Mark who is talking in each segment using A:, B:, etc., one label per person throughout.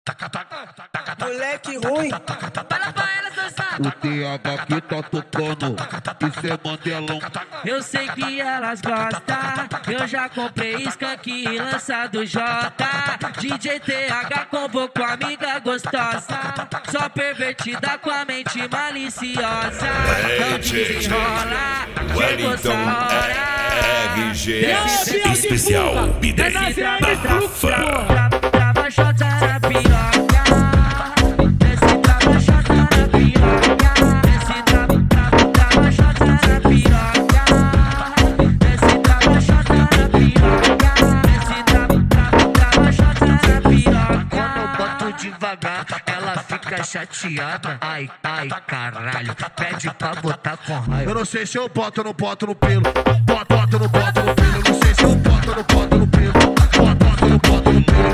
A: Moleque ruim.
B: Fala pra ela dançar.
C: O TH que tá tocando, isso é Mandelão.
B: Eu sei que elas gostam. Eu já comprei skunk e lança do J. DJ TH convocou amiga gostosa, só pervertida com a mente maliciosa. Não desenrola, chegou essa hora.
D: RGS especial Bidei da Rafa.
B: Trava Jota na piroca, desce trava Jota na piroca, desce trava Jota na piroca, desce trava Jota na piroca, desce trava Jota na piroca. Quando eu boto devagar, ela fica chateada. Ai, ai, caralho, pede pra botar com raiva.
C: Eu não sei se eu boto ou não boto no pelo. Boto ou não boto no pelo. Eu não sei se eu boto ou não boto no pelo. Boto ou não boto no pelo.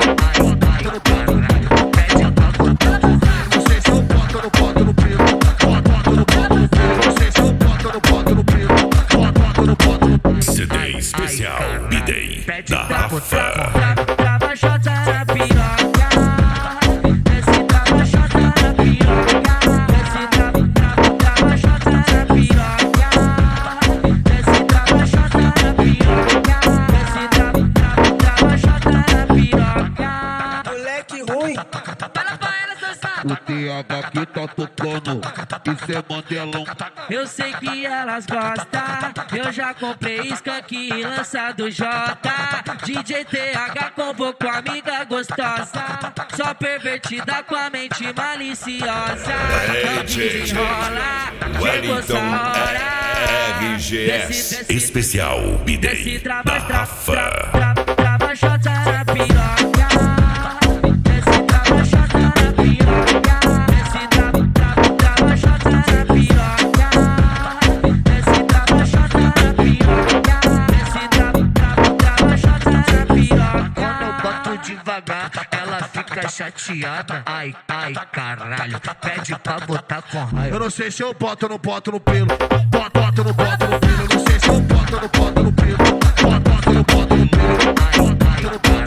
D: CD especial Bidei da Rafa.
B: Trava Jota na piroca, desce trava Jota na piroca, desce trava Jota na piroca, desce trava Jota na piroca, desce trava Jota na piroca.
A: Moleque ruim.
B: Fala pra ela dançar.
C: O TH que tá tocando, isso é Mandelão.
B: Eu sei que elas gostam. Eu já comprei skunk e lança do J. DJ TH convocou amiga gostosa, só pervertida com a mente maliciosa. Não desenrola, chegou essa hora.
D: RGS especial Bidei da Rafa.
B: Trava Jota na piroca, desce trava Jota na piroca, desce trava Jota na piroca, desce trava Jota na piroca, desce trava Jota na piroca. Quando eu boto devagar, ela fica chateada. Ai, ai, caralho, pede pra botar com raiva.
C: Eu não sei se eu boto ou não boto no pelo. Boto ou não boto no pelo. Eu não sei se eu boto ou não boto no pelo. Boto ou não boto no pelo.